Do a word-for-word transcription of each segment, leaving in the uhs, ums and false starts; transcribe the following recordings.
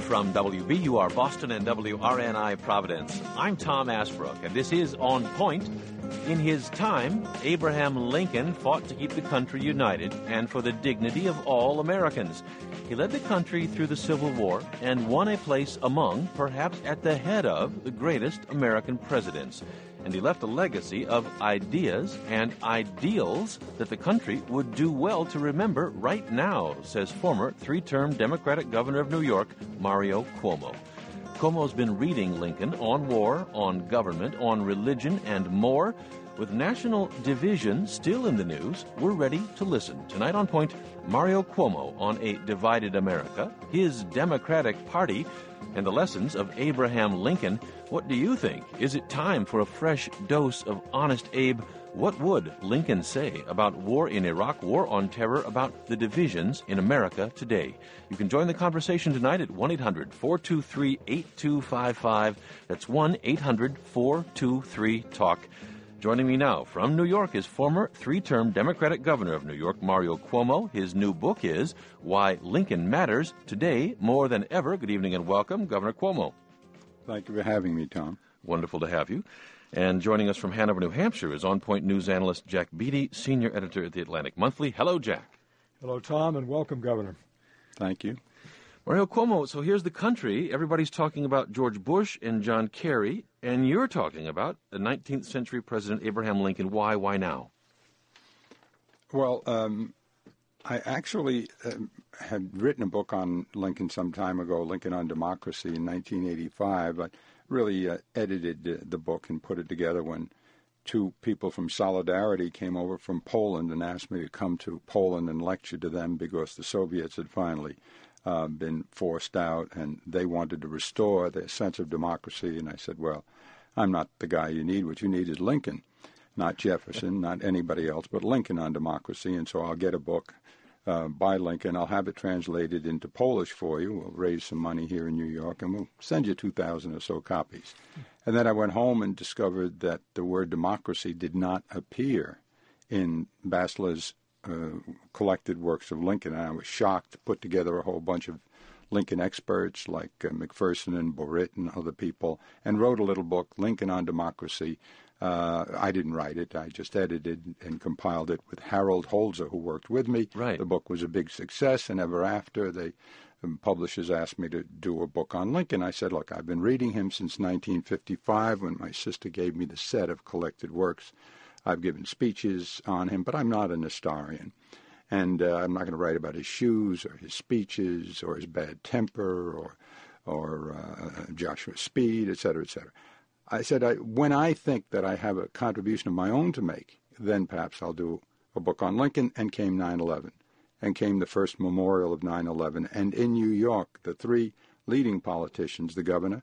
From W B U R Boston and W R N I Providence, I'm Tom Asbrook, and this is On Point. In his time, Abraham Lincoln fought to keep the country united and for the dignity of all Americans. He led the country through the Civil War and won a place among, perhaps at the head of, the greatest American presidents. And he left a legacy of ideas and ideals that the country would do well to remember right now, says former three-term Democratic governor of New York, Mario Cuomo. Cuomo's been reading Lincoln on war, on government, on religion, and more. With national division still in the news, we're ready to listen. Tonight on Point, Mario Cuomo on a divided America, his Democratic Party, and the lessons of Abraham Lincoln. What do you think? Is it time for a fresh dose of Honest Abe? What would Lincoln say about war in Iraq, war on terror, about the divisions in America today? You can join the conversation tonight at one eight hundred four two three eight two five five. That's one eight hundred four two three talk. Joining me now from New York is former three-term Democratic governor of New York, Mario Cuomo. His new book is Why Lincoln Matters Today More Than Ever. Good evening and welcome, Governor Cuomo. Thank you for having me, Tom. Wonderful to have you. And joining us from Hanover, New Hampshire is On Point News analyst Jack Beatty, senior editor at the Atlantic Monthly. Hello, Jack. Hello, Tom, and welcome, Governor. Thank you. Mario Cuomo, so here's the country. Everybody's talking about George Bush and John Kerry, and you're talking about the nineteenth century President Abraham Lincoln. Why? Why now? Well, um, I actually uh, had written a book on Lincoln some time ago, Lincoln on Democracy, in nineteen eighty-five. I really uh, edited uh, the book and put it together when two people from Solidarity came over from Poland and asked me to come to Poland and lecture to them because the Soviets had finally Uh, been forced out, and they wanted to restore their sense of democracy. And I said, well, I'm not the guy you need. What you need is Lincoln, not Jefferson, not anybody else, but Lincoln on democracy. And so I'll get a book uh, by Lincoln. I'll have it translated into Polish for you. We'll raise some money here in New York, and we'll send you two thousand or so copies. And then I went home and discovered that the word democracy did not appear in Basler's Uh, collected works of Lincoln, and I was shocked, put together a whole bunch of Lincoln experts like uh, McPherson and Burritt and other people, and wrote a little book, Lincoln on Democracy. Uh, I didn't write it. I just edited and compiled it with Harold Holzer, who worked with me. Right. The book was a big success, and ever after, they um, publishers asked me to do a book on Lincoln. I said, look, I've been reading him since nineteen fifty-five when my sister gave me the set of collected works. I've given speeches on him, but I'm not an historian. And uh, I'm not going to write about his shoes or his speeches or his bad temper or or uh, Joshua Speed, et cetera, et cetera. I said, I, when I think that I have a contribution of my own to make, then perhaps I'll do a book on Lincoln. And came nine eleven, and came the first memorial of nine eleven. And in New York, the three leading politicians, the governor,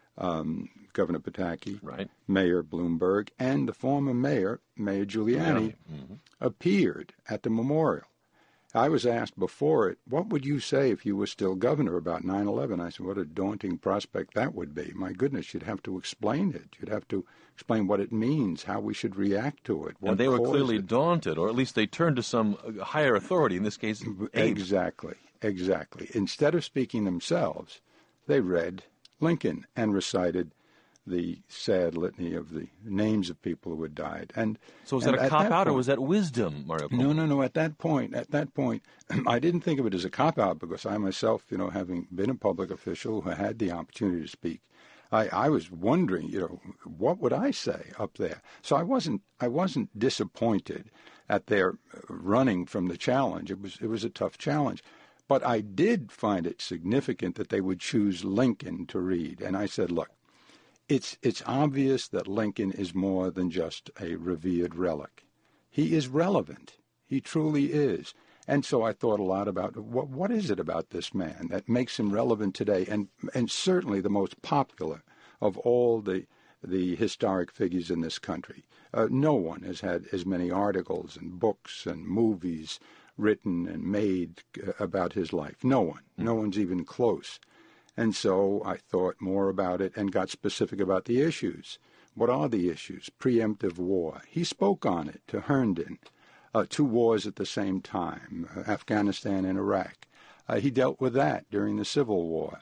Um, Governor Pataki, right, Mayor Bloomberg, and the former mayor, Mayor Giuliani, mm-hmm. appeared at the memorial. I was asked before it, what would you say if you were still governor about nine eleven? I said, what a daunting prospect that would be. My goodness, you'd have to explain it. You'd have to explain what it means, how we should react to it. What and they were clearly it. daunted, or at least they turned to some higher authority, in this case, Abe. Exactly, exactly. Instead of speaking themselves, they read Lincoln and recited the sad litany of the names of people who had died. And so was that a cop-out, or was that wisdom, Mario Cuomo? No, no, no. At that point, at that point, I didn't think of it as a cop-out because I myself, you know, having been a public official who had the opportunity to speak, I, I was wondering, you know, what would I say up there? So I wasn't, I wasn't disappointed at their running from the challenge. It was, it was a tough challenge. But I did find it significant that they would choose Lincoln to read. And I said, look, it's it's obvious that Lincoln is more than just a revered relic. He is relevant. He truly is. And so I thought a lot about what what is it about this man that makes him relevant today, and and certainly the most popular of all the the historic figures in this country. Uh, no one has had as many articles and books and movies written and made uh, about his life. No one. No one's even close. And so I thought more about it and got specific about the issues. What are the issues? Preemptive war. He spoke on it to Herndon. Uh, two wars at the same time, uh, Afghanistan and Iraq. Uh, he dealt with that during the Civil War.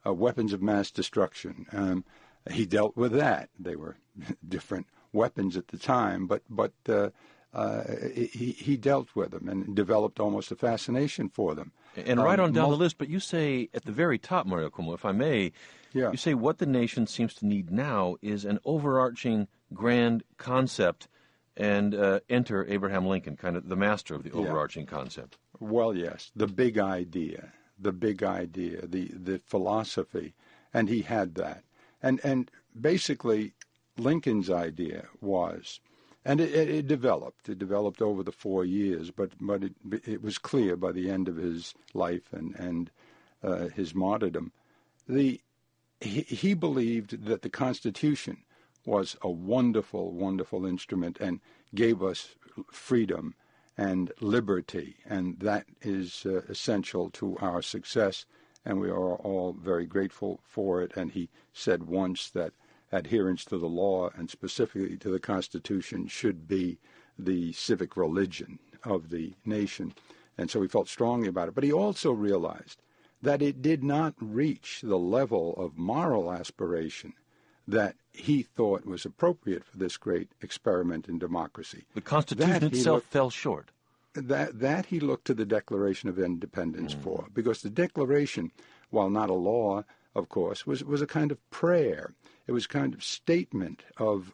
uh, weapons of mass destruction. Um, he dealt with that. They were different weapons at the time, but but uh, uh, he he dealt with them and developed almost a fascination for them. And right um, on down most, the list, but you say at the very top, Mario Cuomo, if I may, yeah. you say what the nation seems to need now is an overarching grand concept, and uh, enter Abraham Lincoln, kind of the master of the overarching yeah. concept. Well, yes, the big idea, the big idea, the, the philosophy, and he had that. And and basically, Lincoln's idea was, and it, it, it developed, it developed over the four years, but but it, it was clear by the end of his life and, and uh, his martyrdom, the he, he believed that the Constitution was a wonderful, wonderful instrument and gave us freedom and liberty, and that is uh, essential to our success, and we are all very grateful for it. And he said once that adherence to the law, and specifically to the Constitution, should be the civic religion of the nation, and so he felt strongly about it. But he also realized that it did not reach the level of moral aspiration that he thought was appropriate for this great experiment in democracy. The Constitution itself looked, fell short. That, that he looked to the Declaration of Independence mm. for, because the Declaration, while not a law, of course, was, was a kind of prayer. It was a kind of statement of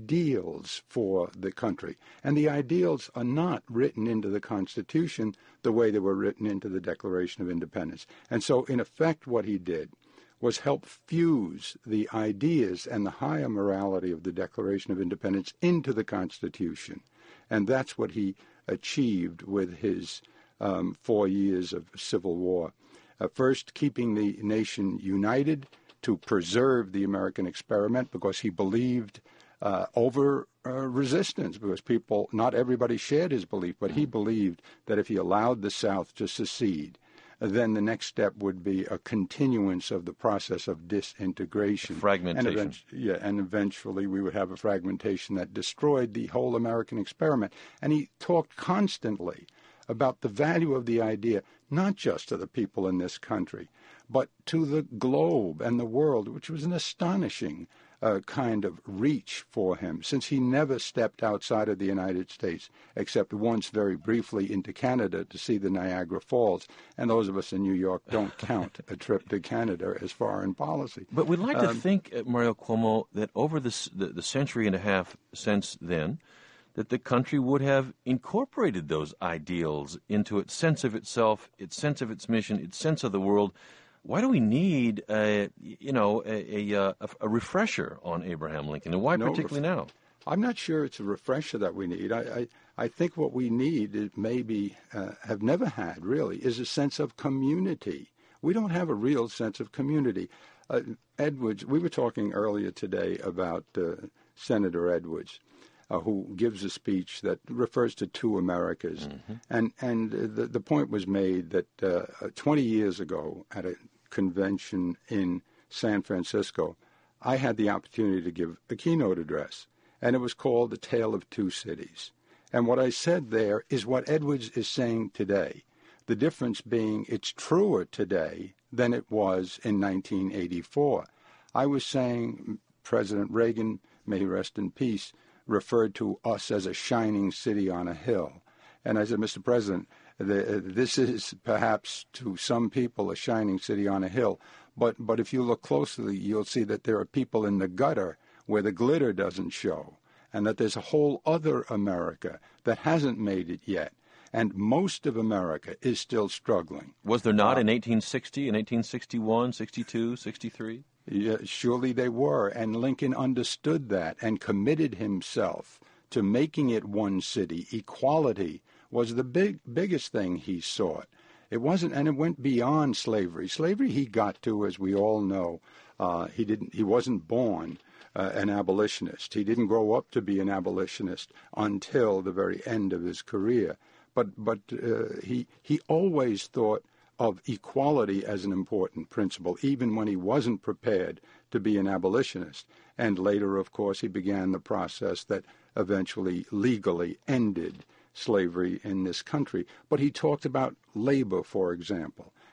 ideals for the country. And the ideals are not written into the Constitution the way they were written into the Declaration of Independence. And so, in effect, what he did was help fuse the ideas and the higher morality of the Declaration of Independence into the Constitution. And that's what he achieved with his um, four years of civil war. Uh, first, keeping the nation united to preserve the American experiment, because he believed uh, over uh, resistance, because people, not everybody shared his belief, but he believed that if he allowed the South to secede, then the next step would be a continuance of the process of disintegration. Fragmentation. And, event- yeah, and eventually we would have a fragmentation that destroyed the whole American experiment. And he talked constantly about the value of the idea, not just to the people in this country, but to the globe and the world, which was an astonishing uh, kind of reach for him, since he never stepped outside of the United States, except once very briefly into Canada to see the Niagara Falls. And those of us in New York don't count a trip to Canada as foreign policy. But we'd like to um, think, uh, Mario Cuomo, that over this, the, the century and a half since then, that the country would have incorporated those ideals into its sense of itself, its sense of its mission, its sense of the world. Why do we need, a, you know, a, a, a refresher on Abraham Lincoln, and why no particularly ref- now? I'm not sure it's a refresher that we need. I, I, I think what we need, is maybe uh, have never had really, is a sense of community. We don't have a real sense of community. Uh, Edwards, we were talking earlier today about uh, Senator Edwards, Uh, who gives a speech that refers to two Americas. Mm-hmm. And and the, the point was made that uh, twenty years ago at a convention in San Francisco, I had the opportunity to give a keynote address, and it was called The Tale of Two Cities. And what I said there is what Edwards is saying today, the difference being it's truer today than it was in nineteen eighty-four. I was saying President Reagan, may he rest in peace, referred to us as a shining city on a hill. And I said, Mister President, the, this is perhaps to some people a shining city on a hill, but, but if you look closely, you'll see that there are people in the gutter where the glitter doesn't show, and that there's a whole other America that hasn't made it yet. And most of America is still struggling. Was there not uh, in eighteen sixty, in eighteen sixty-one, sixty-two, sixty-three? Yeah, surely they were, and Lincoln understood that and committed himself to making it one city. Equality was the big biggest thing he sought. It wasn't, and it went beyond slavery. Slavery he got to, as we all know. Uh, he didn't. He wasn't born uh, an abolitionist. He didn't grow up to be an abolitionist until the very end of his career. But but uh, he he always thought of equality as an important principle, even when he wasn't prepared to be an abolitionist. And later, of course, he began the process that eventually legally ended slavery in this country. But he talked about labor, for example,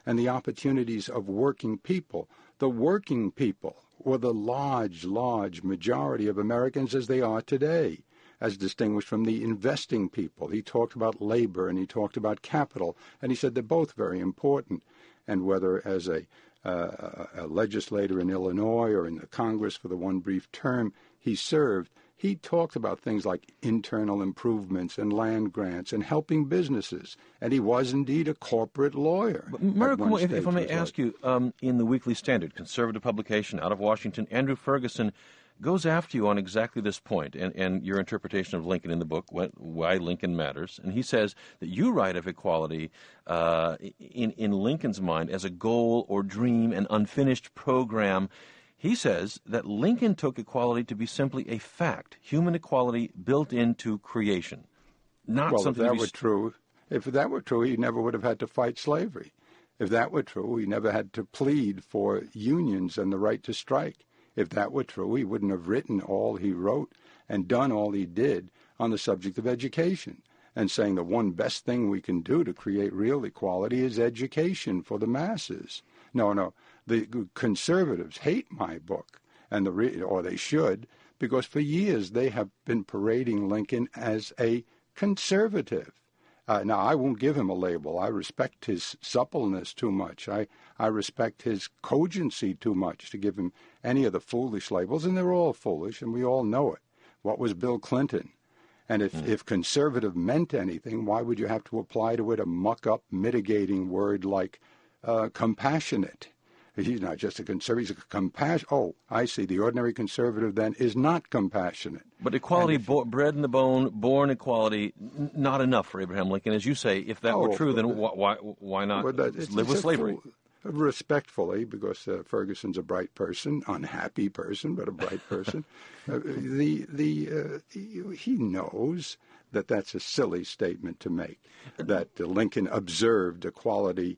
and the opportunities of working people. The working people were the large, large majority of Americans as they are today, as distinguished from the investing people. He talked about labor and he talked about capital, and he said they're both very important. And whether as a, uh, a legislator in Illinois or in the Congress for the one brief term he served, he talked about things like internal improvements and land grants and helping businesses. And he was indeed a corporate lawyer. But Mario Cuomo, if, if I may ask you, um, in the Weekly Standard, conservative publication out of Washington, Andrew Ferguson goes after you on exactly this point and, and your interpretation of Lincoln in the book, Why Lincoln Matters. And he says that you write of equality uh, in, in Lincoln's mind as a goal or dream, an unfinished program. He says that Lincoln took equality to be simply a fact, human equality built into creation, not well, something if that to be were true, if that were true, he never would have had to fight slavery. If that were true, he never had to plead for unions and the right to strike. If that were true, he wouldn't have written all he wrote and done all he did on the subject of education, and saying the one best thing we can do to create real equality is education for the masses. No, no. The conservatives hate my book, and the re- or they should, because for years they have been parading Lincoln as a conservative. Uh, now, I won't give him a label. I respect his suppleness too much. I, I respect his cogency too much to give him any of the foolish labels, and they're all foolish, and we all know it. What was Bill Clinton? And if, mm. if conservative meant anything, why would you have to apply to it a muck-up, mitigating word like uh, compassionate? He's not just a conservative, he's a compassion. Oh, I see. The ordinary conservative, then, is not compassionate. But equality, if, bo- bred in the bone, born equality, n- not enough for Abraham Lincoln. As you say, if that oh, were true, then wh- why why not that, it's, live it's with slavery? Full, respectfully, because uh, Ferguson's a bright person, unhappy person, but a bright person. uh, the the uh, he knows that that's a silly statement to make, that uh, Lincoln observed equality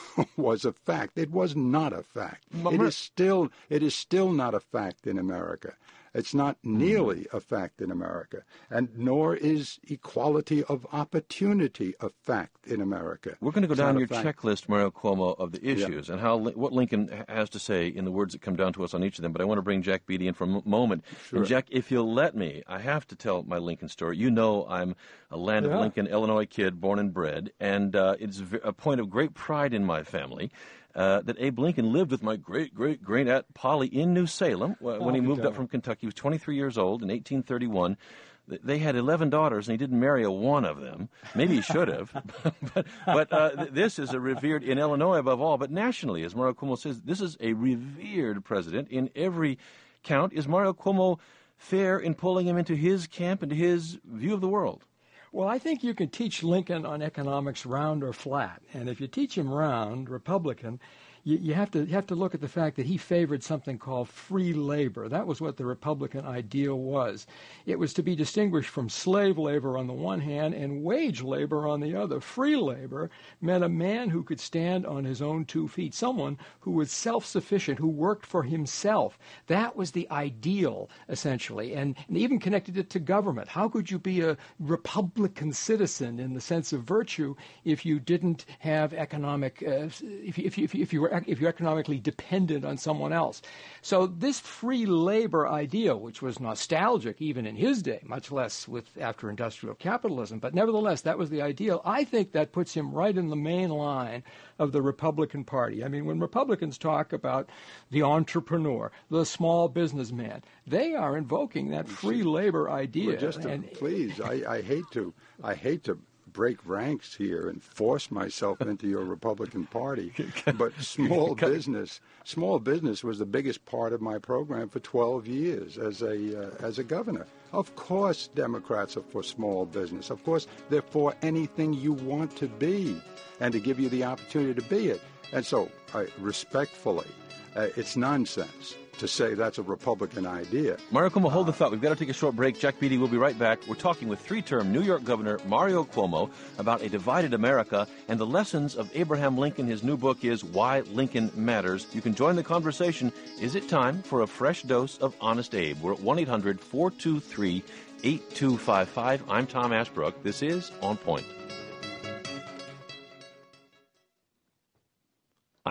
was a fact. It was not a fact. It is still it is still not a fact in America. It's not nearly a fact in America, and nor is equality of opportunity a fact in America. We're going to go it's down your checklist, Mario Cuomo, of the issues yeah. and how what Lincoln has to say in the words that come down to us on each of them. But I want to bring Jack Beatty in for a m- moment. Sure. And Jack, if you'll let me, I have to tell my Lincoln story. You know I'm a land yeah. of Lincoln, Illinois kid, born and bred, and uh, it's a point of great pride in my family. Uh, that Abe Lincoln lived with my great-great-great-aunt Polly in New Salem uh, when he moved up from Kentucky. He was twenty-three years old in eighteen thirty-one. They had eleven daughters, and he didn't marry a one of them. Maybe he should have. but but uh, th- this is a revered, in Illinois above all, but nationally, as Mario Cuomo says, this is a revered president in every count. Is Mario Cuomo fair in pulling him into his camp, into his view of the world? Well, I think you can teach Lincoln on economics round or flat. And if you teach him round, Republican, you, you have to you have to look at the fact that he favored something called free labor. That was what the Republican ideal was. It was to be distinguished from slave labor on the one hand and wage labor on the other. Free labor meant a man who could stand on his own two feet, someone who was self-sufficient, who worked for himself. That was the ideal, essentially, and, and even connected it to government. How could you be a Republican citizen in the sense of virtue if you didn't have economic, uh, if, if, if, if you were if you're economically dependent on someone else? So this free labor ideal, which was nostalgic even in his day, much less with after industrial capitalism, but nevertheless, that was the ideal. I think that puts him right in the main line of the Republican Party. I mean, when Republicans talk about the entrepreneur, the small businessman, they are invoking that free labor idea. Well, just to, and, please, I, I hate to, I hate to break ranks here and force myself into your Republican Party, but small business, small business was the biggest part of my program for twelve years as a uh, as a governor. Of course, Democrats are for small business. Of course, they're for anything you want to be, and to give you the opportunity to be it. And so, I, respectfully, uh, it's nonsense to say that's a Republican idea. Mario Cuomo, hold the thought. We've got to take a short break. Jack Beatty will be right back. We're talking with three-term New York Governor Mario Cuomo about a divided America and the lessons of Abraham Lincoln. His new book is Why Lincoln Matters. You can join the conversation. Is it time for a fresh dose of Honest Abe? We're at one eight hundred four two three eight two five five. I'm Tom Ashbrook. This is On Point.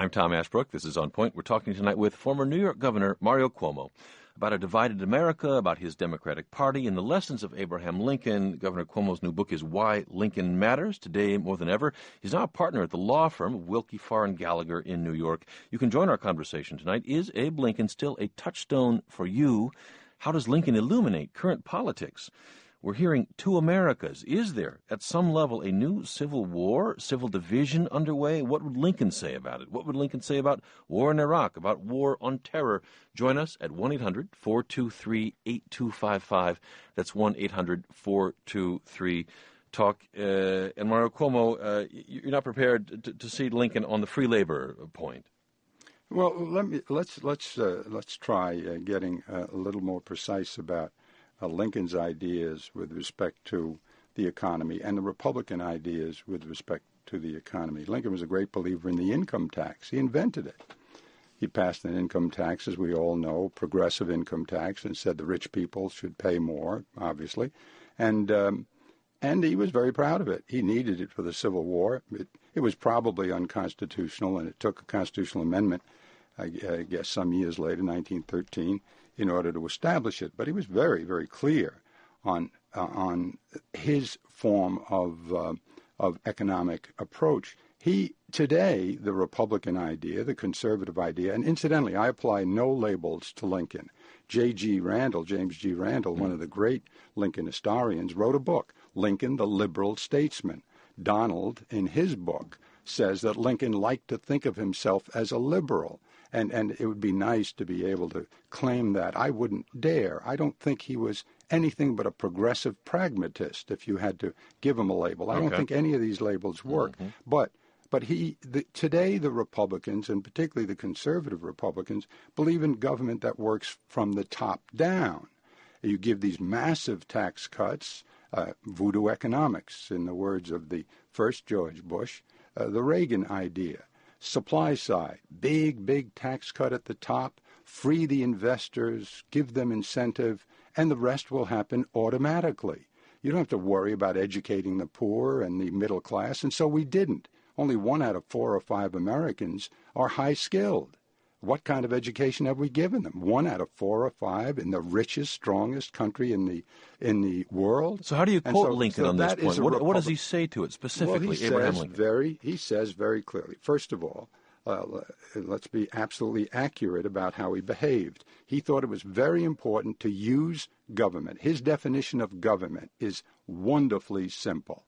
I'm Tom Ashbrook. This is On Point. We're talking tonight with former New York Governor Mario Cuomo about a divided America, about his Democratic Party, and the lessons of Abraham Lincoln. Governor Cuomo's new book is Why Lincoln Matters. Today, more than ever, he's now a partner at the law firm of Wilkie Farr and Gallagher in New York. You can join our conversation tonight. Is Abe Lincoln still a touchstone for you? How does Lincoln illuminate current politics? We're hearing two Americas. Is there, at some level, a new civil war, civil division underway? What would Lincoln say about it? What would Lincoln say about war in Iraq, about war on terror? Join us at one eight hundred four two three eight two five five. That's one eight hundred four two three talk. Uh, and Mario Cuomo, uh, you're not prepared to, to see Lincoln on the free labor point. Well, let me let's let's uh, let's try uh, getting uh, a little more precise about Uh, Lincoln's ideas with respect to the economy and the Republican ideas with respect to the economy. Lincoln was a great believer in the income tax. He invented it. He passed an income tax, as we all know, progressive income tax, and said the rich people should pay more, obviously. And um, and he was very proud of it. He needed it for the Civil War. It, it was probably unconstitutional, and it took a constitutional amendment, I, I guess, some years later, nineteen thirteen, in order to establish it. But he was very, very clear on uh, on his form of uh, of economic approach. He today, the Republican idea, the conservative idea, and incidentally, I apply no labels to Lincoln. J G. Randall, James G. Randall, one of the great Lincoln historians, wrote a book, Lincoln, the Liberal Statesman. Donald, in his book, says that Lincoln liked to think of himself as a liberal. And and it would be nice to be able to claim that. I wouldn't dare. I don't think he was anything but a progressive pragmatist, if you had to give him a label. I Okay. don't think any of these labels work. Mm-hmm. But but he the, today the Republicans, and particularly the conservative Republicans, believe in government that works from the top down. You give these massive tax cuts, uh, voodoo economics, in the words of the first George Bush, uh, the Reagan idea. Supply side, big, big tax cut at the top, free the investors, give them incentive, and the rest will happen automatically. You don't have to worry about educating the poor and the middle class, and so we didn't. Only one out of four or five Americans are high-skilled. What kind of education have we given them? One out of four or five in the richest, strongest country in the in the world. So how do you quote so, Lincoln so on this point? What, what does he say to it specifically, well, he Abraham says Lincoln? Very, he says very clearly, first of all, uh, let's be absolutely accurate about how he behaved. He thought it was very important to use government. His definition of government is wonderfully simple.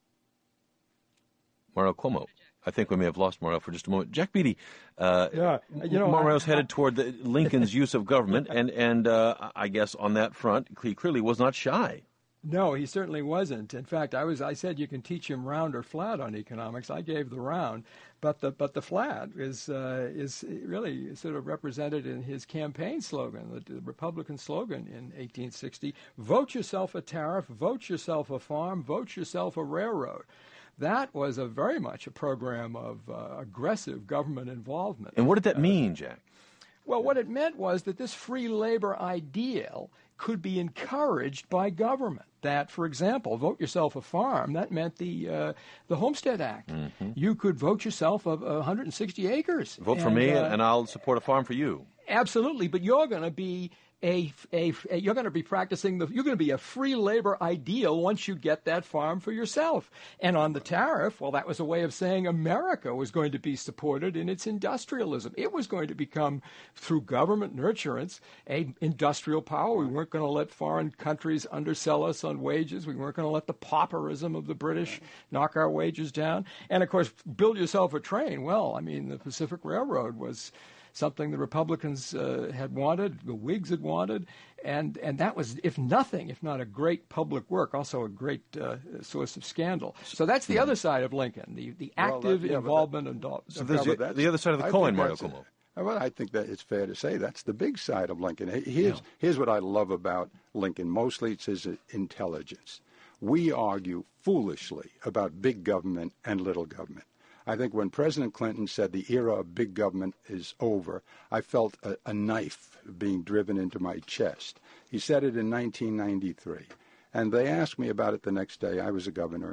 Mario Cuomo. I think we may have lost Mario for just a moment. Jack Beatty, uh, yeah, you know, Mario's I, headed I, toward the, Lincoln's use of government, and, and uh, I guess on that front, he clearly was not shy. No, he certainly wasn't. In fact, I was. I said you can teach him round or flat on economics. I gave the round, but the but the flat is uh, is really sort of represented in his campaign slogan, the, the Republican slogan in eighteen sixty: "Vote yourself a tariff, vote yourself a farm, vote yourself a railroad." That was a very much a program of uh, aggressive government involvement. And what did that mean, Jack? Well, what it meant was that this free labor ideal could be encouraged by government. That, for example, vote yourself a farm, that meant the uh, the Homestead Act. Mm-hmm. You could vote yourself a, a one hundred sixty acres. Vote and, for me, uh, and I'll support a farm for you. Absolutely, but you're going to be A, a, a, you're going to be practicing the, you're going to be a free labor ideal once you get that farm for yourself. And on the tariff, well, that was a way of saying America was going to be supported in its industrialism. It was going to become, through government nurturance, a industrial power. We weren't going to let foreign countries undersell us on wages. We weren't going to let the pauperism of the British knock our wages down. And of course, build yourself a train. Well, I mean, the Pacific Railroad was something the Republicans uh, had wanted, the Whigs had wanted, and, and that was, if nothing, if not a great public work, also a great uh, source of scandal. So that's the other side of Lincoln, the, the active well, that, yeah, involvement. That, and do- so there's the, the other side of the coin, Mario Cuomo. Well, I think that it's fair to say that's the big side of Lincoln. Here's, yeah. here's what I love about Lincoln. Mostly it's his intelligence. We argue foolishly about big government and little government. I think when President Clinton said the era of big government is over, I felt a, a knife being driven into my chest. He said it in nineteen ninety-three. And they asked me about it the next day. I was a governor, and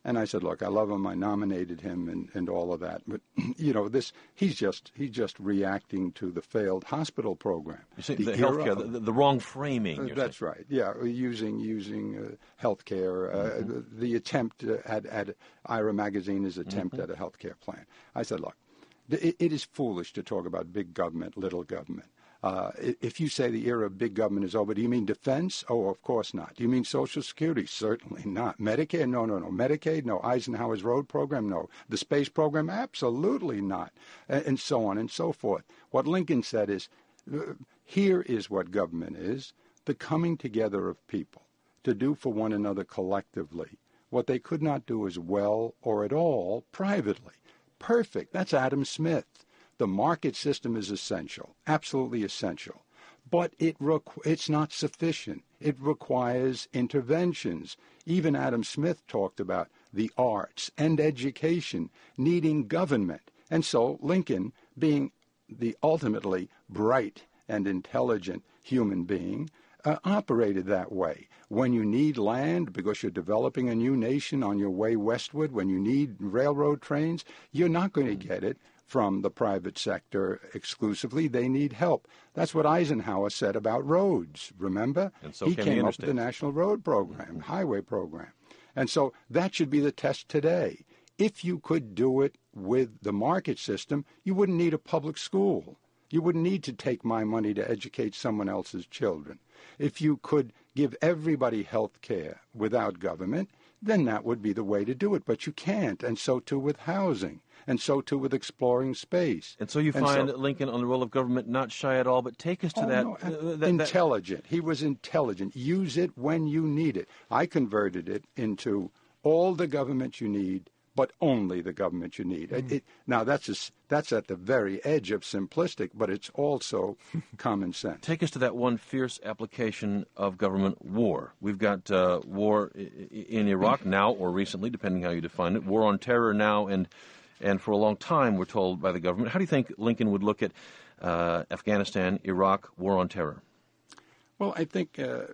And I said, look, I love him. I nominated him and, and all of that. But, you know, this he's just he's just reacting to the failed hospital program. You see, the the healthcare, the, the wrong framing. Uh, that's saying. right. Yeah, using using uh, healthcare, uh, mm-hmm. the, the attempt at, at Ira Magazine's attempt mm-hmm. at a healthcare plan. I said, look, it, it is foolish to talk about big government, little government. Uh, if you say the era of big government is over, do you mean defense? Oh, of course not. Do you mean Social Security? Certainly not. Medicare? No, no, no. Medicaid? No. Eisenhower's road program? No. The space program? Absolutely not. And, and so on and so forth. What Lincoln said is, uh, here is what government is, the coming together of people to do for one another collectively what they could not do as well or at all privately. Perfect. That's Adam Smith. The market system is essential, absolutely essential, but it requ- it's not sufficient. It requires interventions. Even Adam Smith talked about the arts and education needing government. And so Lincoln, being the ultimately bright and intelligent human being, uh, operated that way. When you need land because you're developing a new nation on your way westward, when you need railroad trains, you're not going to get it from the private sector exclusively. They need help. That's what Eisenhower said about roads, remember? And so he came, came the up with the National Road Program, mm-hmm. Highway Program. And so that should be the test today. If you could do it with the market system, you wouldn't need a public school. You wouldn't need to take my money to educate someone else's children. If you could give everybody health care without government, then that would be the way to do it. But you can't, and so too with housing. And so, too, with exploring space. And so you and find so, Lincoln on the role of government not shy at all, but take us to oh, that, no, uh, that... Intelligent. He was intelligent. Use it when you need it. I converted it into all the government you need, but only the government you need. Mm. It, it, now, that's a, that's at the very edge of simplistic, but it's also common sense. Take us to that one fierce application of government, war. We've got uh, war in Iraq now, or recently, depending how you define it, war on terror now, and... And for a long time, we're told by the government. How do you think Lincoln would look at uh, Afghanistan, Iraq, war on terror? Well, I think uh,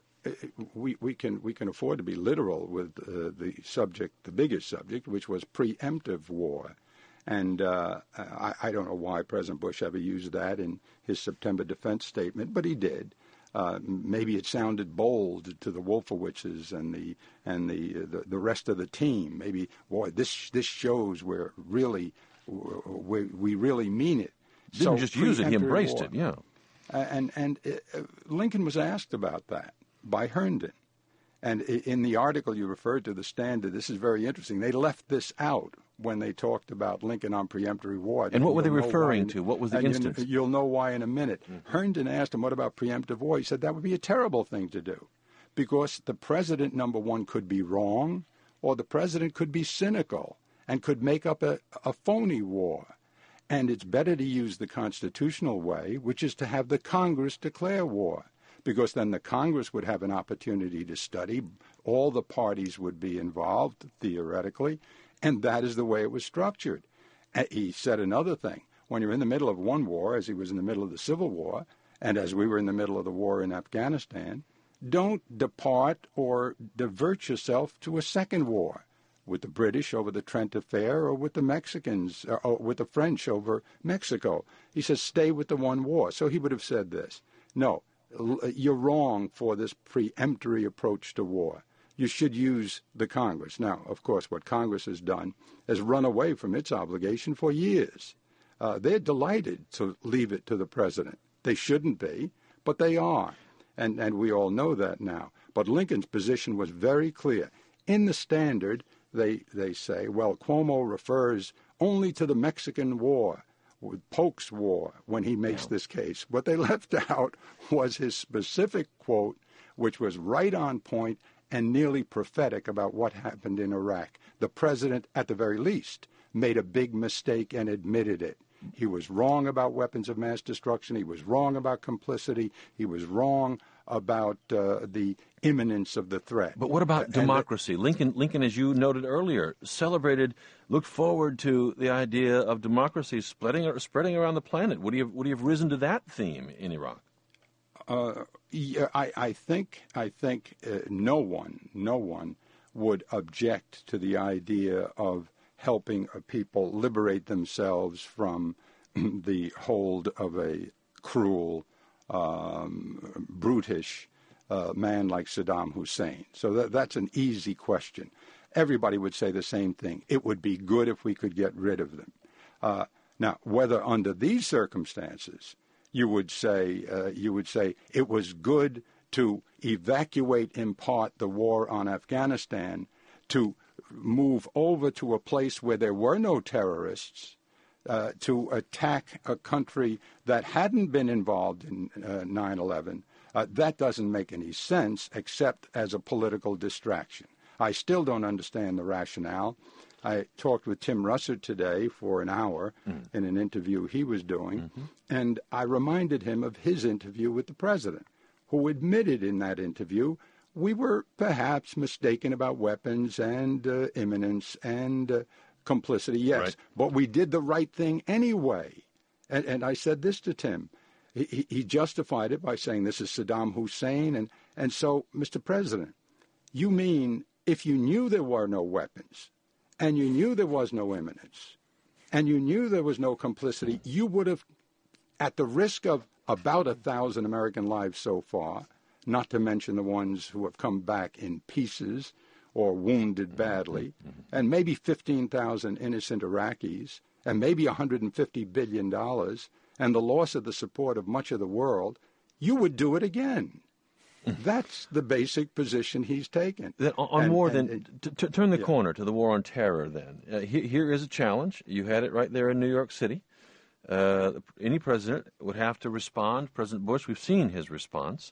we we can we can afford to be literal with uh, the subject, the biggest subject, which was preemptive war. And uh, I, I don't know why President Bush ever used that in his September defense statement, but he did. Uh, maybe it sounded bold to the Wolfowitzes and the and the, the the rest of the team. Maybe, boy, this this shows we're really we we really mean it. Didn't so just use it; he embraced war. it. Yeah. Uh, and and uh, Lincoln was asked about that by Herndon, and in the article you referred to, the Standard, this is very interesting. They left this out when they talked about Lincoln on preemptory war. And what were they referring to? What was the instance? You, you'll know why in a minute. Mm-hmm. Herndon asked him, what about preemptive war? He said that would be a terrible thing to do because the president, number one, could be wrong, or the president could be cynical and could make up a, a phony war. And it's better to use the constitutional way, which is to have the Congress declare war, because then the Congress would have an opportunity to study. All the parties would be involved, theoretically, and that is the way it was structured. He said another thing. When you're in the middle of one war, as he was in the middle of the Civil War, and as we were in the middle of the war in Afghanistan, don't depart or divert yourself to a second war with the British over the Trent Affair or with the Mexicans, or with the French over Mexico. He says, stay with the one war. So he would have said this. No, you're wrong for this preemptory approach to war. You should use the Congress. Now, of course, what Congress has done is run away from its obligation for years. Uh, they're delighted to leave it to the president. They shouldn't be, but they are. And, and we all know that now. But Lincoln's position was very clear. In the Standard, they, they say, well, Cuomo refers only to the Mexican War, Polk's War, when he makes yeah. this case. What they left out was his specific quote, which was right on point and nearly prophetic about what happened in Iraq. The president, at the very least, made a big mistake and admitted it. He was wrong about weapons of mass destruction. He was wrong about complicity. He was wrong about uh, the imminence of the threat. But what about uh, democracy? The, Lincoln, Lincoln, as you noted earlier, celebrated, looked forward to the idea of democracy spreading spreading around the planet. Would he have, would he have risen to that theme in Iraq? Uh, yeah, I, I think I think uh, no one, no one would object to the idea of helping a people liberate themselves from the hold of a cruel, um, brutish uh, man like Saddam Hussein. So that, that's an easy question. Everybody would say the same thing. It would be good if we could get rid of them. Uh, now, whether under these circumstances you would say uh, you would say it was good to evacuate in part the war on Afghanistan, to move over to a place where there were no terrorists, uh, to attack a country that hadn't been involved in uh, nine eleven, uh, that doesn't make any sense except as a political distraction. I still don't understand the rationale. I talked with Tim Russert today for an hour mm. in an interview he was doing, mm-hmm. and I reminded him of his interview with the president, who admitted in that interview we were perhaps mistaken about weapons and uh, imminence and uh, complicity, yes, right. But we did the right thing anyway. And, and I said this to Tim. He, he justified it by saying this is Saddam Hussein. And, and so, Mister President, you mean if you knew there were no weapons and you knew there was no imminence and you knew there was no complicity, you would have, at the risk of about a thousand American lives so far, not to mention the ones who have come back in pieces or wounded badly, and maybe fifteen thousand innocent Iraqis, and maybe one hundred fifty billion dollars, and the loss of the support of much of the world, you would do it again. That's the basic position he's taken. Then on and, war, and, then, and, t- t- turn the yeah. corner to the war on terror, then. Uh, he- here is a challenge. You had it right there in New York City. Uh, any president would have to respond. President Bush, we've seen his response.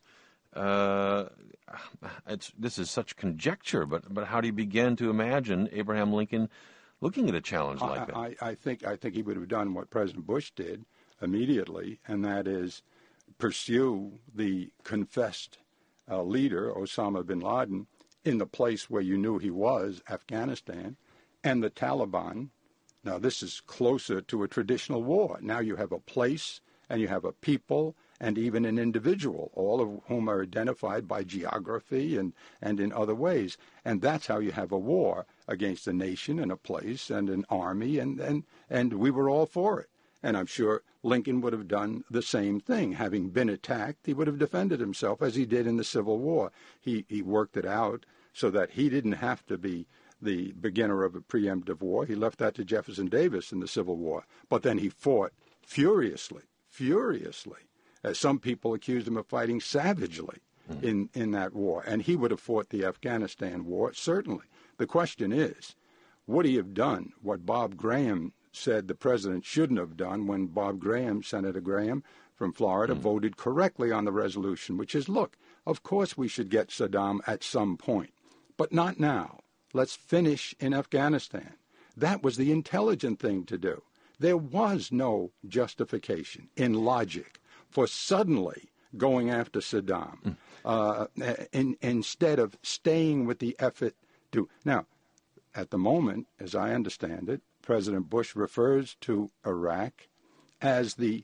Uh, it's, this is such conjecture, but but how do you begin to imagine Abraham Lincoln looking at a challenge like I, that? I, I think I think he would have done what President Bush did immediately, and that is pursue the confessed uh, leader, Osama bin Laden, in the place where you knew he was, Afghanistan, and the Taliban. Now, this is closer to a traditional war. Now you have a place, and you have a people, and even an individual, all of whom are identified by geography and, and in other ways. And that's how you have a war against a nation and a place and an army, and, and, and we were all for it. And I'm sure Lincoln would have done the same thing. Having been attacked, he would have defended himself as he did in the Civil War. He, he worked it out so that he didn't have to be the beginner of a preemptive war. He left that to Jefferson Davis in the Civil War. But then he fought furiously, furiously. As some people accused him of fighting savagely mm. in, in that war. And he would have fought the Afghanistan war, certainly. The question is, would he have done what Bob Graham said the president shouldn't have done when Bob Graham, Senator Graham from Florida, mm. voted correctly on the resolution, which is, look, of course we should get Saddam at some point, but not now. Let's finish in Afghanistan. That was the intelligent thing to do. There was no justification in logic for suddenly going after Saddam mm. uh, in, instead of staying with the effort to... Now, at the moment, as I understand it, President Bush refers to Iraq as the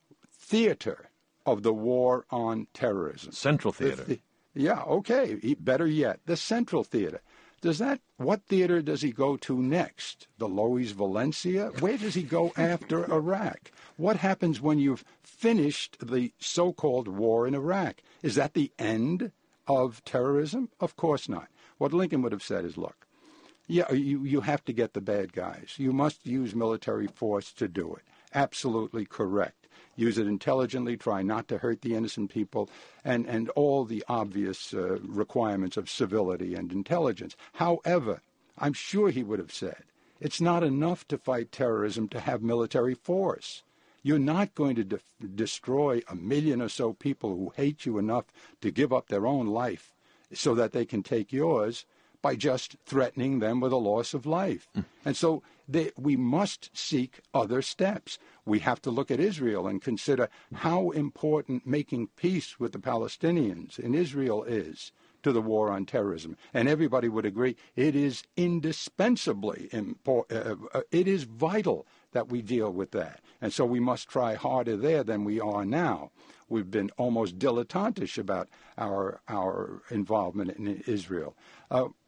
theater of the war on terrorism. Central theater. The, yeah, okay. Better yet, the central theater. Does that, what theater does he go to next? The Lois Valencia? Where does he go after Iraq? What happens when you've finished the so-called war in Iraq? Is that the end of terrorism? Of course not. What Lincoln would have said is, look, yeah, you, you have to get the bad guys. You must use military force to do it. Absolutely correct. Use it intelligently, try not to hurt the innocent people, and, and all the obvious uh, requirements of civility and intelligence. However, I'm sure he would have said, it's not enough to fight terrorism to have military force. You're not going to de- destroy a million or so people who hate you enough to give up their own life so that they can take yours by just threatening them with a loss of life. Mm. And so they, we must seek other steps. We have to look at Israel and consider how important making peace with the Palestinians in Israel is to the war on terrorism. And everybody would agree it is indispensably important. Uh, uh, it is vital that we deal with that. And so we must try harder there than we are now. We've been almost dilettantish about our our involvement in Israel. Uh,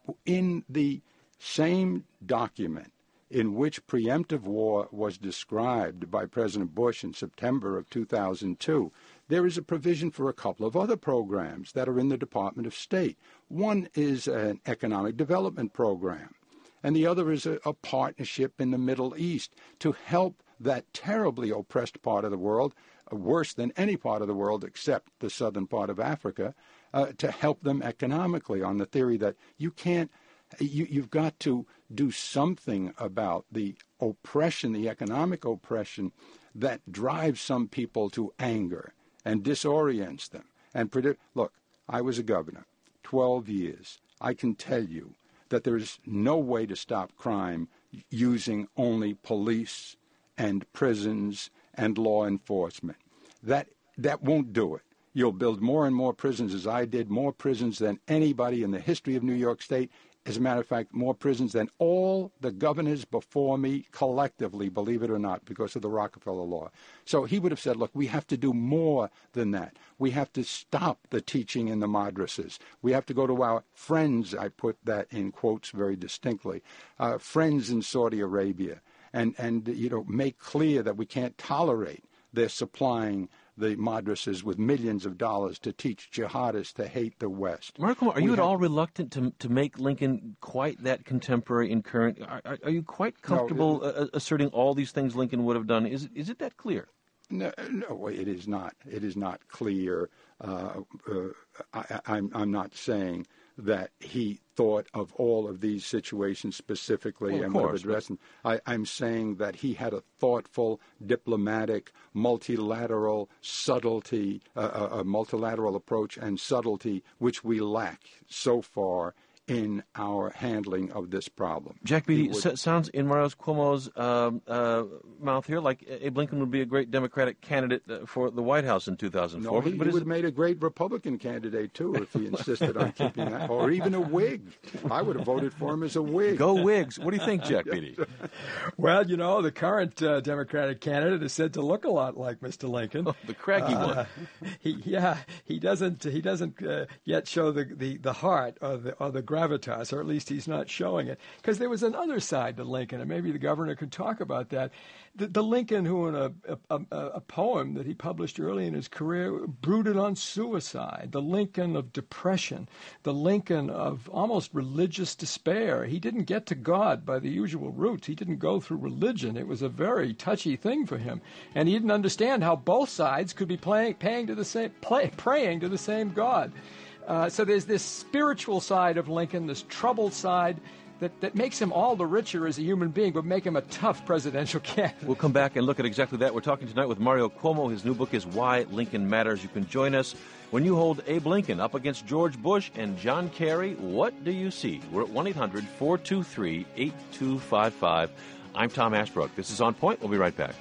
in the same document in which preemptive war was described by President Bush in September of two thousand two, there is a provision for a couple of other programs that are in the Department of State. One is an economic development program, and the other is a, a partnership in the Middle East to help that terribly oppressed part of the world, uh, worse than any part of the world except the southern part of Africa, uh, to help them economically, on the theory that you can't, you, you've got to do something about the oppression, the economic oppression that drives some people to anger and disorients them. And predict, look, I was a governor, twelve years. I can tell you that there is no way to stop crime using only police and prisons and law enforcement. That that won't do it. You'll build more and more prisons, as I did, more prisons than anybody in the history of New York State. As a matter of fact, more prisons than all the governors before me collectively, believe it or not, because of the Rockefeller law. So he would have said, look, we have to do more than that. We have to stop the teaching in the madrasas. We have to go to our friends, I put that in quotes very distinctly, uh, friends in Saudi Arabia, and, and, you know, make clear that we can't tolerate their supplying the madrasas with millions of dollars to teach jihadists to hate the West. Marco, are we you at have, all reluctant to to make Lincoln quite that contemporary and current? Are, are you quite comfortable no, uh, asserting all these things Lincoln would have done? Is, is it that clear? No, no, it is not. It is not clear. Uh, uh, I, I'm, I'm not saying that he thought of all of these situations specifically well, and course, would have addressed them. I, I'm saying that he had a thoughtful, diplomatic, multilateral subtlety, uh, a, a multilateral approach and subtlety, which we lack so far in our handling of this problem. Jack Beatty, would, so, sounds in Mario Cuomo's uh, uh, mouth here like Abe Lincoln would be a great Democratic candidate for the White House in two thousand four. No, he, but he is would it... have made a great Republican candidate, too, if he insisted on keeping that, or even a Whig. I would have voted for him as a Whig. Go Whigs. What do you think, Jack Beatty? Well, you know, the current uh, Democratic candidate is said to look a lot like Mister Lincoln. Oh, the craggy uh, one. He, yeah, he doesn't. He doesn't uh, yet show the, the, the heart or the or the gravitas, or at least he's not showing it. Because there was another side to Lincoln, and maybe the governor could talk about that. The, the Lincoln who, in a, a, a poem that he published early in his career, brooded on suicide. The Lincoln of depression. The Lincoln of almost religious despair. He didn't get to God by the usual routes. He didn't go through religion. It was a very touchy thing for him, and he didn't understand how both sides could be playing, paying to the same, play, praying to the same God. Uh, so there's this spiritual side of Lincoln, this troubled side that, that makes him all the richer as a human being, but make him a tough presidential candidate. We'll come back and look at exactly that. We're talking tonight with Mario Cuomo. His new book is Why Lincoln Matters. You can join us when you hold Abe Lincoln up against George Bush and John Kerry. What do you see? We're at one eight hundred four two three eight two five five. I'm Tom Ashbrook. This is On Point. We'll be right back.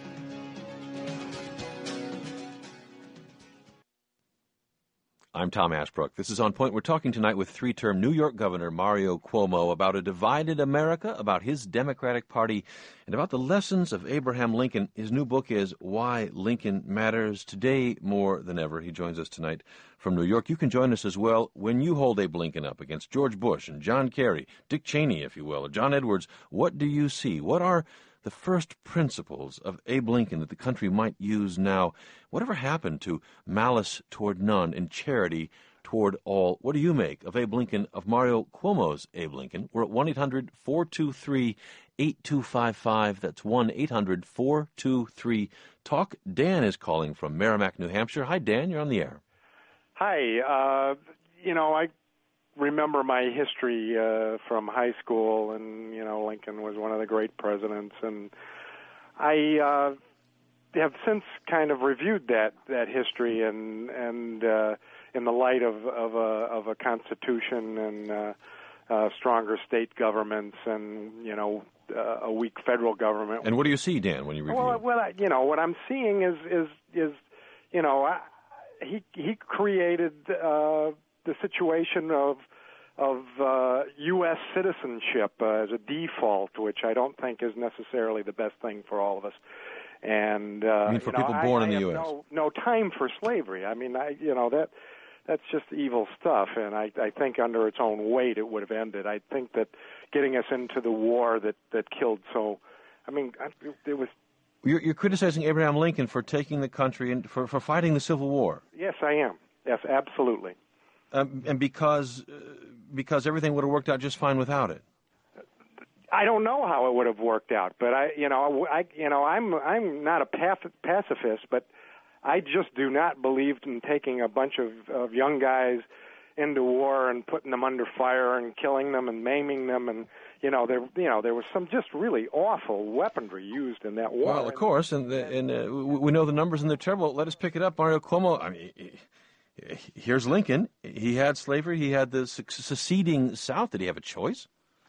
I'm Tom Ashbrook. This is On Point. We're talking tonight with three-term New York Governor Mario Cuomo about a divided America, about his Democratic Party, and about the lessons of Abraham Lincoln. His new book is Why Lincoln Matters. Today, more than ever, he joins us tonight from New York. You can join us as well when you hold Abe Lincoln up against George Bush and John Kerry, Dick Cheney, if you will, or John Edwards. What do you see? What are the first principles of Abe Lincoln that the country might use now? Whatever happened to malice toward none and charity toward all? What do you make of Abe Lincoln, of Mario Cuomo's Abe Lincoln? We're at one eight hundred four two three eight two five five. That's one eight hundred four two three talk. Dan is calling from Merrimack, New Hampshire. Hi, Dan. You're on the air. Hi. Uh, you know, I remember my history uh, from high school, and you know, Lincoln was one of the great presidents, and I uh, have since kind of reviewed that that history, and and uh, in the light of of a of a constitution and uh, uh, stronger state governments, and you know, uh, a weak federal government. And what do you see, Dan, when you review? Well, well, I, you know, what I'm seeing is is is you know, I, he he created Uh, the situation of of uh, U S citizenship uh, as a default, which I don't think is necessarily the best thing for all of us. And uh, I mean, for you know, people born I, in the I U have S No, no time for slavery. I mean, I you know that that's just evil stuff. And I, I think under its own weight it would have ended. I think that getting us into the war that, that killed so, I mean, it was... You're, you're criticizing Abraham Lincoln for taking the country and for, for fighting the Civil War. Yes, I am. Yes, absolutely. Um, and because uh, because everything would have worked out just fine without it. I don't know how it would have worked out, but I, you know, I, you know, I'm I'm not a pacifist, but I just do not believe in taking a bunch of, of young guys into war and putting them under fire and killing them and maiming them, and you know, there, you know, there was some just really awful weaponry used in that war. Well, of course, and the, and uh, we know the numbers and they're terrible. Let us pick it up, Mario Cuomo. I mean. Here's Lincoln. He had slavery. He had the seceding South. Did he have a choice?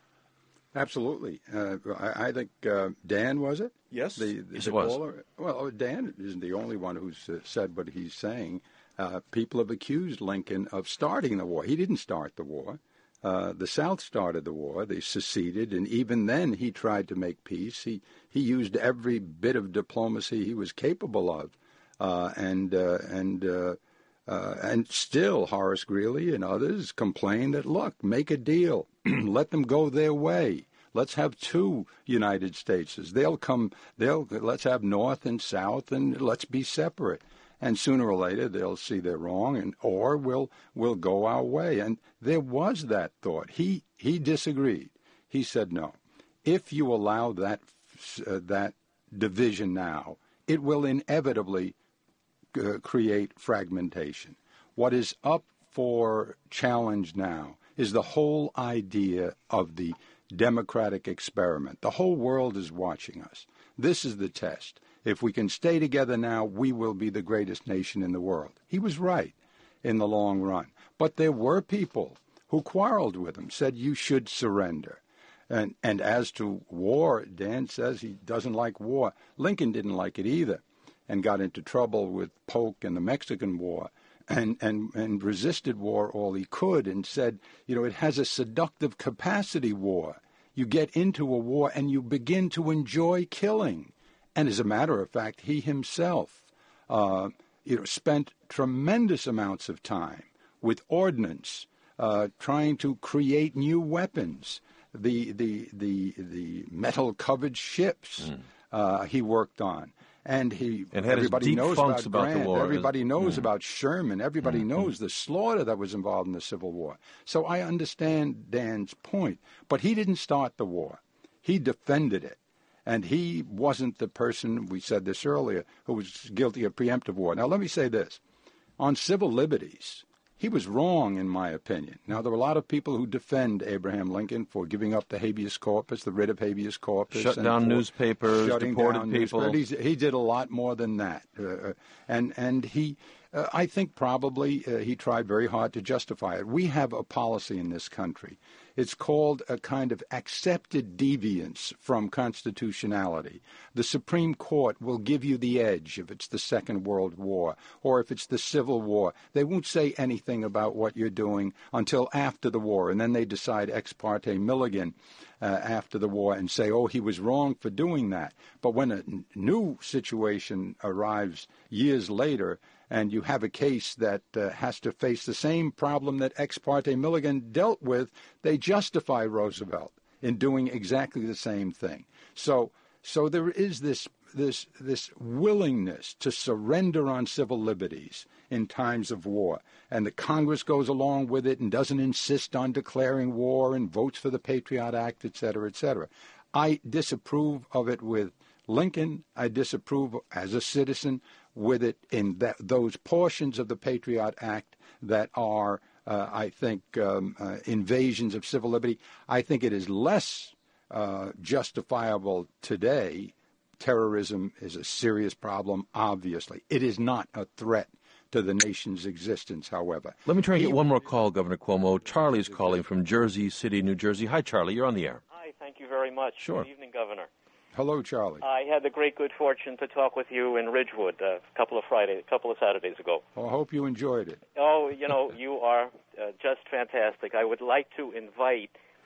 Absolutely. Uh, I, I think uh, Dan, was it? Yes. The, the, yes, the it was. caller? Well, Dan isn't the only one who's uh, said what he's saying. Uh, people have accused Lincoln of starting the war. He didn't start the war. Uh, the South started the war. They seceded, and even then he tried to make peace. He, he used every bit of diplomacy he was capable of. Uh, and uh, and uh, Uh, and still, Horace Greeley and others complain that, look, make a deal. Let them go their way. Let's have two United States. They'll come, they'll, let's have North and South, and let's be separate. And sooner or later, they'll see they're wrong, and or we'll, we'll go our way. And there was that thought. He, he disagreed. He said, no, if you allow that, uh, that division now, it will inevitably Uh, create fragmentation. What is up for challenge now is the whole idea of the democratic experiment. The whole world is watching us. This is the test. If we can stay together now, we will be the greatest nation in the world. He was right in the long run. But there were people who quarreled with him, said you should surrender. And, and as to war, Dan says he doesn't like war. Lincoln didn't like it either, and got into trouble with Polk and the Mexican War, and, and, and resisted war all he could, and said, you know, it has a seductive capacity, war. You get into a war and you begin to enjoy killing. And as a matter of fact, he himself uh, you know, spent tremendous amounts of time with ordnance, uh, trying to create new weapons, the, the, the, the metal-covered ships mm. uh, he worked on. And he, and had everybody deep knows funks about about Grant. the war. Everybody knows mm. about Sherman. Everybody mm-hmm. knows the slaughter that was involved in the Civil War. So I understand Dan's point. But he didn't start the war. He defended it. And he wasn't the person, we said this earlier, who was guilty of preemptive war. Now, let me say this. On civil liberties, he was wrong, in my opinion. Now, there are a lot of people who defend Abraham Lincoln for giving up the habeas corpus, the writ of habeas corpus. Shut down newspapers, deported people. He did a lot more than that. Uh, and and he, uh, I think probably uh, he tried very hard to justify it. We have a policy in this country. It's called a kind of accepted deviance from constitutionality. The Supreme Court will give you the edge if it's the Second World War or if it's the Civil War. They won't say anything about what you're doing until after the war, and then they decide ex parte Milligan uh, after the war and say, oh, he was wrong for doing that. But when a n- new situation arrives years later, and you have a case that uh, has to face the same problem that ex parte Milligan dealt with, they justify Roosevelt in doing exactly the same thing. So, so there is this this this willingness to surrender on civil liberties in times of war, and the Congress goes along with it and doesn't insist on declaring war and votes for the Patriot Act, et cetera, et cetera. I disapprove of it with Lincoln. I disapprove as a citizen with it in that, those portions of the Patriot Act that are, uh, I think, um, uh, invasions of civil liberty. I think it is less uh, justifiable today. Terrorism is a serious problem, obviously. It is not a threat to the nation's existence, however. Let me try and he, get one more call, Governor Cuomo. Charlie's calling from Jersey City, New Jersey. Hi, Charlie. You're on the air. Hi. Thank you very much. Sure. Good evening, Governor. Hello, Charlie. I had the great good fortune to talk with you in Ridgewood a couple of Fridays, a couple of Saturdays ago. Well, I hope you enjoyed it. Oh, you know, you are uh, just fantastic. I would like to invite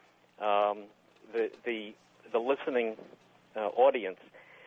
um, the the the listening uh, audience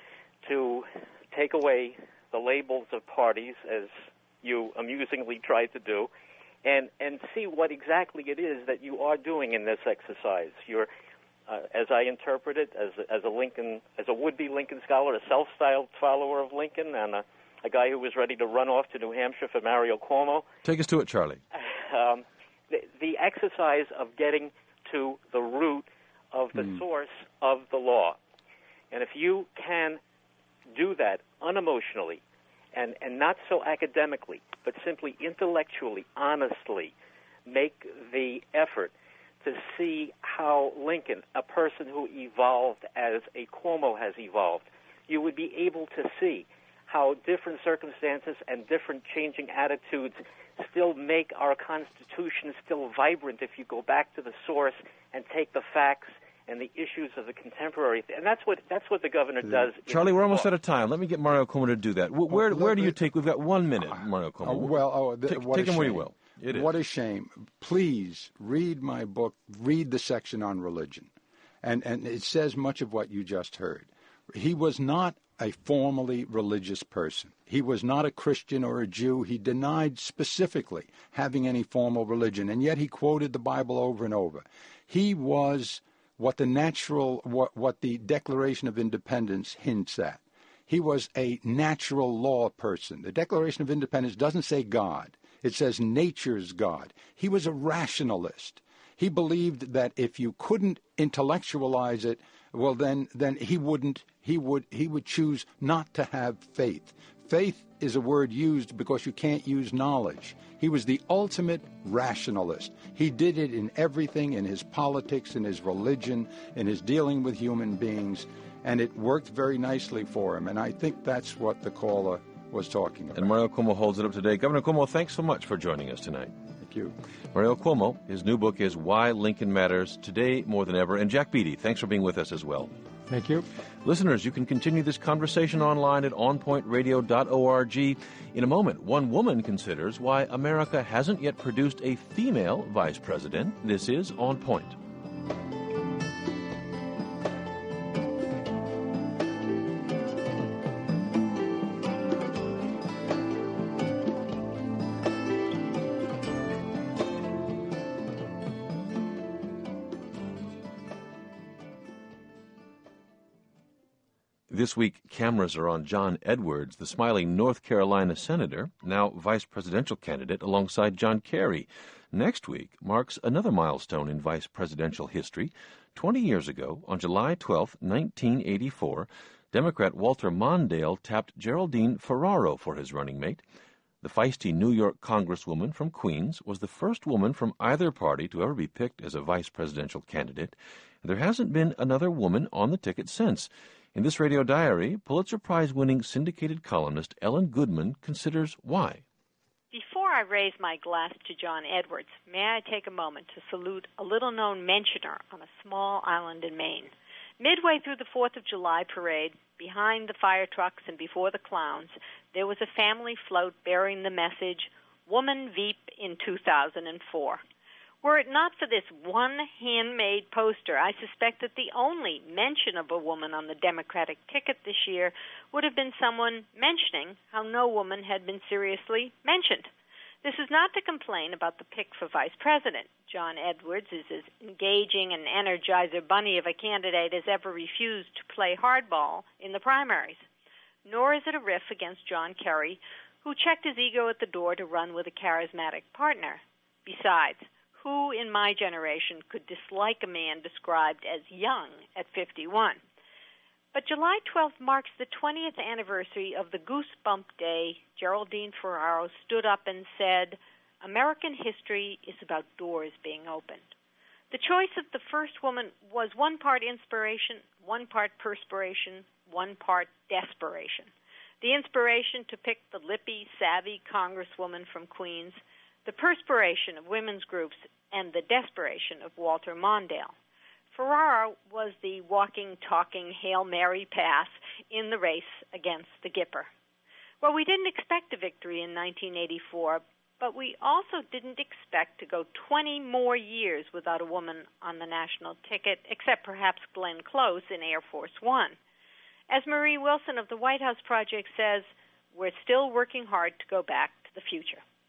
to take away the labels of parties, as you amusingly tried to do, and and see what exactly it is that you are doing in this exercise. You're, uh, as I interpret it, as as a Lincoln, as a would-be Lincoln scholar, a self-styled follower of Lincoln, and a, a guy who was ready to run off to New Hampshire for Mario Cuomo. Take us to it, Charlie. Um, the, the exercise of getting to the root of the mm. source of the law. And if you can do that unemotionally and, and not so academically, but simply intellectually, honestly, make the effort to see how Lincoln, a person who evolved as a Cuomo has evolved, you would be able to see how different circumstances and different changing attitudes still make our Constitution still vibrant if you go back to the source and take the facts and the issues of the contemporary. And that's what that's what the governor does. Charlie, we're almost out of time. Let me get Mario Cuomo to do that. Where, where do you take? We've got one minute, Mario Cuomo. Uh, well, oh, th- take, what take a him shame. where you will. It is. What a shame. Please read my book, read the section on religion. And, and it says much of what you just heard. He was not a formally religious person. He was not a Christian or a Jew. He denied specifically having any formal religion, and yet he quoted the Bible over and over. He was what the natural, what, what the Declaration of Independence hints at. He was a natural law person. The Declaration of Independence doesn't say God. It says nature's God. He was a rationalist. He believed that if you couldn't intellectualize it, well, then, then he wouldn't. He would. He would choose not to have faith. Faith is a word used because you can't use knowledge. He was the ultimate rationalist. He did it in everything, in his politics, in his religion, in his dealing with human beings, and it worked very nicely for him. And I think that's what the caller was talking about. And Mario Cuomo holds it up today. Governor Cuomo, thanks so much for joining us tonight. Thank you. Mario Cuomo, his new book is Why Lincoln Matters, today more than ever. And Jack Beatty, thanks for being with us as well. Thank you. Listeners, you can continue this conversation online at on point radio dot org. In a moment, one woman considers why America hasn't yet produced a female vice president. This is On Point. This week, cameras are on John Edwards, the smiling North Carolina senator, now vice presidential candidate alongside John Kerry. Next week marks another milestone in vice presidential history. Twenty years ago, on July twelfth, nineteen eighty-four, Democrat Walter Mondale tapped Geraldine Ferraro for his running mate. The feisty New York congresswoman from Queens was the first woman from either party to ever be picked as a vice presidential candidate. There hasn't been another woman on the ticket since. In this radio diary, Pulitzer Prize-winning syndicated columnist Ellen Goodman considers why. Before I raise my glass to John Edwards, may I take a moment to salute a little-known mentioner on a small island in Maine. Midway through the fourth of July parade, behind the fire trucks and before the clowns, there was a family float bearing the message, Woman Veep in two thousand four. Were it not for this one handmade poster, I suspect that the only mention of a woman on the Democratic ticket this year would have been someone mentioning how no woman had been seriously mentioned. This is not to complain about the pick for vice president. John Edwards is as engaging and energizer bunny of a candidate as ever refused to play hardball in the primaries. Nor is it a riff against John Kerry, who checked his ego at the door to run with a charismatic partner. Besides, who in my generation could dislike a man described as young at fifty-one? But July twelfth marks the twentieth anniversary of the goosebump day Geraldine Ferraro stood up and said, American history is about doors being opened. The choice of the first woman was one part inspiration, one part perspiration, one part desperation. The inspiration to pick the lippy, savvy congresswoman from Queens, the perspiration of women's groups, and the desperation of Walter Mondale. Ferraro was the walking, talking Hail Mary pass in the race against the Gipper. Well, we didn't expect a victory in nineteen eighty-four, but we also didn't expect to go twenty more years without a woman on the national ticket, except perhaps Glenn Close in Air Force One. As Marie Wilson of the White House Project says, we're still working hard to go back to the future.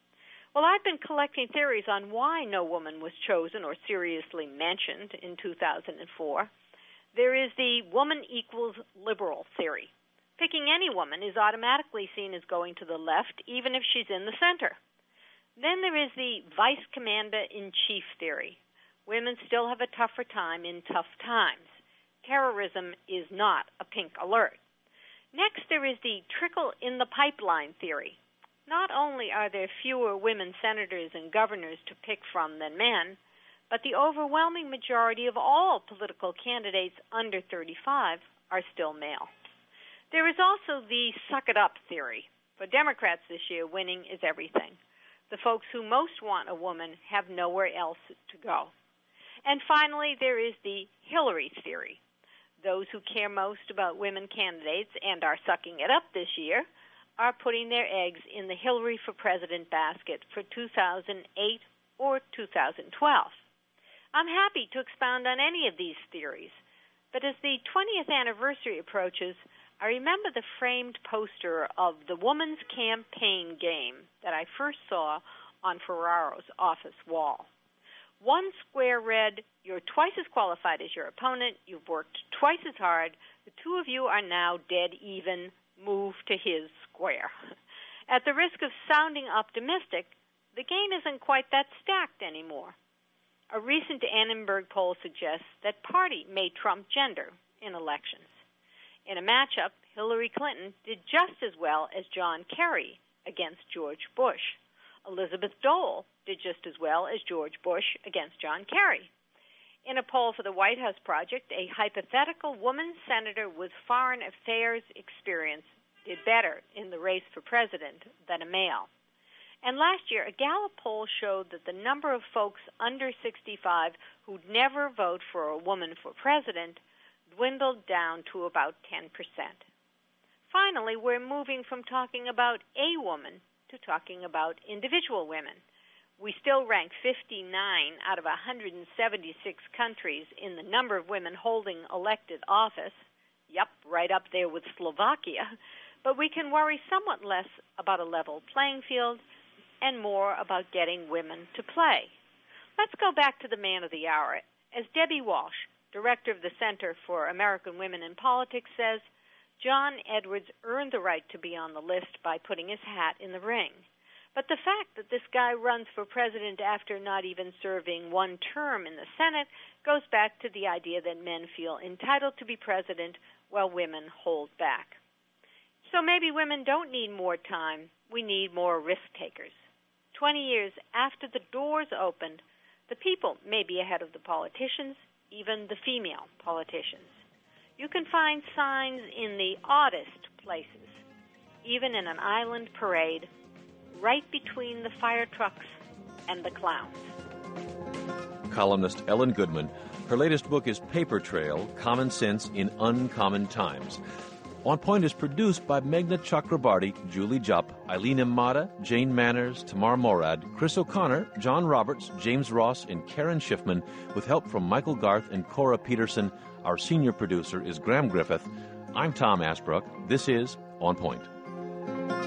Well, I've been collecting theories on why no woman was chosen or seriously mentioned in two thousand four. There is the woman equals liberal theory. Picking any woman is automatically seen as going to the left, even if she's in the center. Then there is the vice commander-in-chief theory. Women still have a tougher time in tough times. Terrorism is not a pink alert. Next, there is the trickle-in-the-pipeline theory. Not only are there fewer women senators and governors to pick from than men, but the overwhelming majority of all political candidates under thirty-five are still male. There is also the suck-it-up theory. For Democrats this year, winning is everything. The folks who most want a woman have nowhere else to go. And finally, there is the Hillary theory. Those who care most about women candidates and are sucking it up this year are putting their eggs in the Hillary for President basket for two thousand eight or two thousand twelve. I'm happy to expound on any of these theories, but as the twentieth anniversary approaches, I remember the framed poster of the Woman's Campaign game that I first saw on Ferraro's office wall. One square read, "You're twice as qualified as your opponent. You've worked twice as hard. The two of you are now dead even. Move to his square." At the risk of sounding optimistic, the game isn't quite that stacked anymore. A recent Annenberg poll suggests that party may trump gender in elections. In a matchup, Hillary Clinton did just as well as John Kerry against George Bush. Elizabeth Dole did just as well as George Bush against John Kerry. In a poll for the White House Project, a hypothetical woman senator with foreign affairs experience did better in the race for president than a male. And last year, a Gallup poll showed that the number of folks under sixty-five who'd never vote for a woman for president dwindled down to about ten percent. Finally, we're moving from talking about a woman to talking about individual women. We still rank fifty-nine out of one hundred seventy-six countries in the number of women holding elected office. Yep, right up there with Slovakia. But we can worry somewhat less about a level playing field and more about getting women to play. Let's go back to the man of the hour. As Debbie Walsh, director of the Center for American Women in Politics, says, John Edwards earned the right to be on the list by putting his hat in the ring. But the fact that this guy runs for president after not even serving one term in the Senate goes back to the idea that men feel entitled to be president while women hold back. So maybe women don't need more time. We need more risk-takers. Twenty years after the doors opened, the people may be ahead of the politicians, even the female politicians. You can find signs in the oddest places, even in an island parade, right between the fire trucks and the clowns. Columnist Ellen Goodman. Her latest book is Paper Trail, Common Sense in Uncommon Times. On Point is produced by Meghna Chakrabarty, Julie Jupp, Eileen Imada, Jane Manners, Tamar Morad, Chris O'Connor, John Roberts, James Ross, and Karen Schiffman, with help from Michael Garth and Cora Peterson. Our senior producer is Graham Griffith. I'm Tom Asbrook. This is On Point.